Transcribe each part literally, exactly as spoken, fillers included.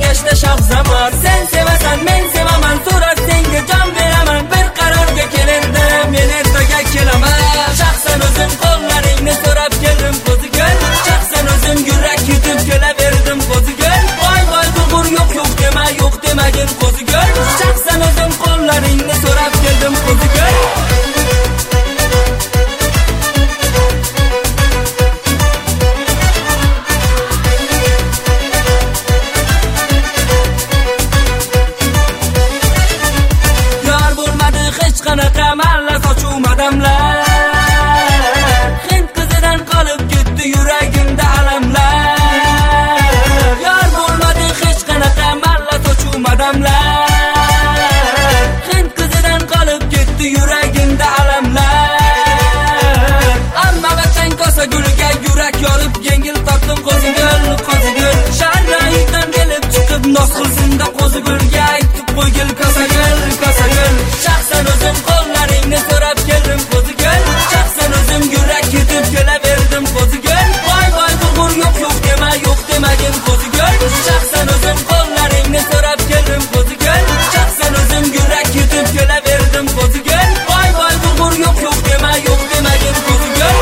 yashda shoh zamon. Sen sevasan, men sevaman, so'rar senga jon beraman. Bir qarorga kelindim, men ertaga kelaman. Shaxsan o'zim qo'llaringni so'rab keldim qo'zigo'l. Shaxsan o'zim yurak yutib kelaverdim qo'zigo'l. Voy voy g'urur yo'q yo'q dema, yo'q demagin qo'zigo'l. Shaxsan o'zim qo'llaringni so'rab keldim qo'zigo'l. Qanaqa malla sochuv odamlar, hind qizidan qolib ketdi yuragimda alamlar. Yor bo'lmadi hech qanaqa malla sochuv odamlar, hind qizidan qolib ketdi yuragimda alamlar. Amma vatan kosa gulga yurak yorib yengil tortdim qo'zigo'l, qo'zigo'l. Sharraydan kelib chiqib nos qilsinda qo'zigo'lga aytib qo'ygil kosago'l, kosago'l. Shaxsan o'zim qo'llaringni so'rab keldim qo'zigo'l. Shaxsan o'zim yurak yutib kelaverdim qo'zigo'l. Voy voy g'urur yo'q yo'q dema, yo'q demagin qo'zigo'l. Shaxsan o'zim qo'llaringni so'rab keldim qo'zigo'l. Shaxsan o'zim yurak yutib kelaverdim qo'zigo'l. Voy voy g'urur yo'q yo'q dema, yo'q demagin qo'zigo'l.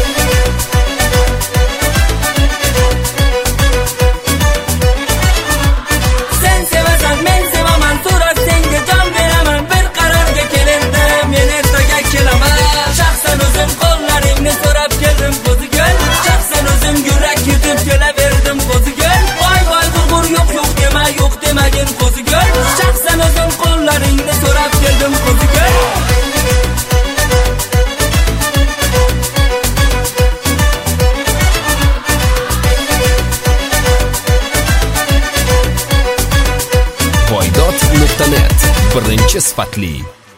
Sen sevasan, men sevaman, so'rar senga jon beraman. Bir qarorga kelindim, men ertaga kelaman. Shaxsan o'zim qo'llaringni so'rab keldim qo'zigo'l. Shaxsan o'zim yurak yutib kelaverdim qo'zigo'l. Voy voy g'urur yo'q yo'q dema, yo'q demagin qo'zigo'l. Shaxsan o'zim qo'llaringni so'rab keldim qo'zigo'l. voydod nuqta net birinchi sifatli